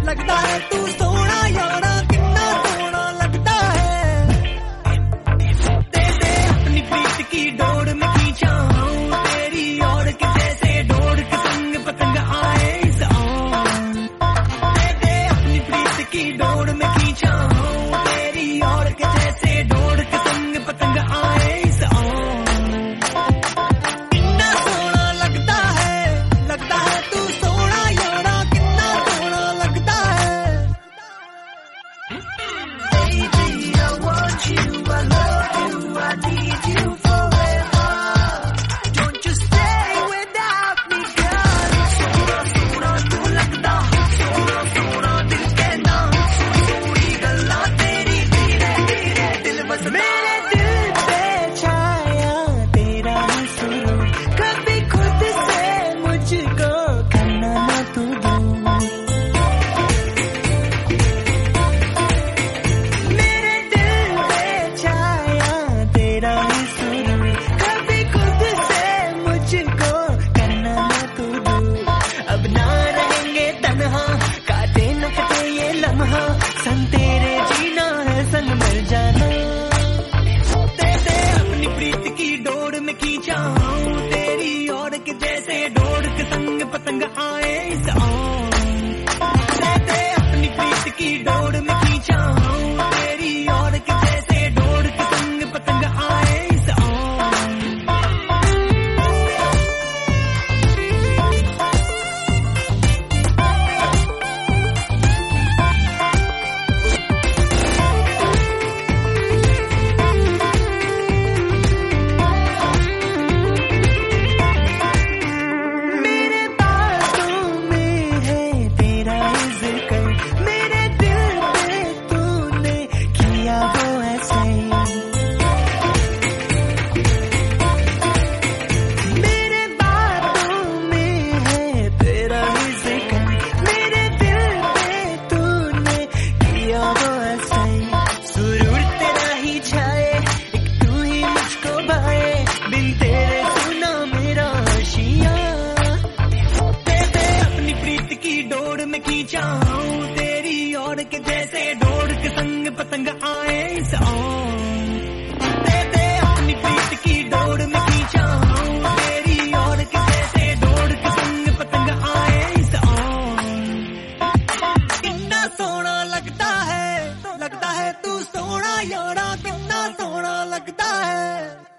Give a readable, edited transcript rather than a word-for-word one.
लगदा है तू सोना यारा कितना सोना लगदा है। दे दे अपनी प्रीत की डोर में खींचा तेरी और के जैसे डोर के संग पतंग आए इस आन। दे दे अपनी प्रीत की डोर में खींचा तेरी और के जैसे डोर के संग पतंग आए इस आन। कितना सोना लगता है तू सोना यारा कितना सोना लगता है। Baby, I want you, I love you, I need you forever. Don't you stay without me, girl. सोना सोना तू लगदा, सोना सोना दिल कहना, सोनी गल्ला तेरी धीरे धीरे दिल बसदा। मेरे दिल पे छाया तेरा ही सुरूर, कभी खुद से मुझको करना ना तू दूर। मेरे दिल पे छाया तेरा ही सुरूर, कभी खुद से मुझको करना ना तू दूर। अब ना रहेंगे तन्हा, काटे न कटे ये लम्हा, संग तेरे जीना है संग मर जाना। दे दे अपनी प्रीत की डोर में खींचा तेरी और के जैसे डोर के संग पतंग आए इस आन। दे दे अपनी प्रीत की डोर में खींचा तेरी और के जैसे डोर के संग पतंग आए इस आन। मेरे बातों में है तेरा ही जिक्र, मेरे दिल पे तूने किया वो ऐसे। मेरे बातों में है तेरा ही जिक्र, मेरे दिल पे तूने किया वो ऐसे। सुरूर तेरा ही छाए, एक तू ही मुझको भाए, बिन तेरे सुना मेरा आशिया। दे दे अपनी प्रीत की डोर में खींचा तेरी और के जैसे डोर के संग पतंग आए इस आन। दे दे अपनी प्रीत की डोर में खींचा तेरी और के जैसे डोर के संग पतंग आए इस आन। कितना सोना लगता है तू सोना यारा कितना सोना लगता है।